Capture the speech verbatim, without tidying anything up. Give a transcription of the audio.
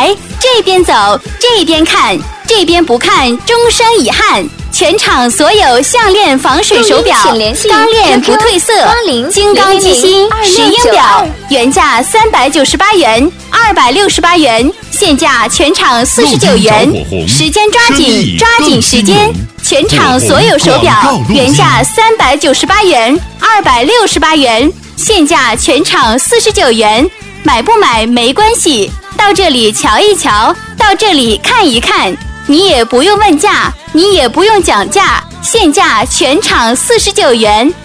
来，这边走，这边看，这边不看，终生遗憾。全场所有项链防水手表，钢链不褪色，金刚机芯石英表，原价三百九十八元，二百六十八元，现价全场四十九元。时间抓紧，抓紧时间！全场所有手表原价三百九十八元，二百六十八元，现价全场四十九元。买不买没关系，到这里瞧一瞧，到这里看一看。你也不用问价，你也不用讲价，现价全场四十九元。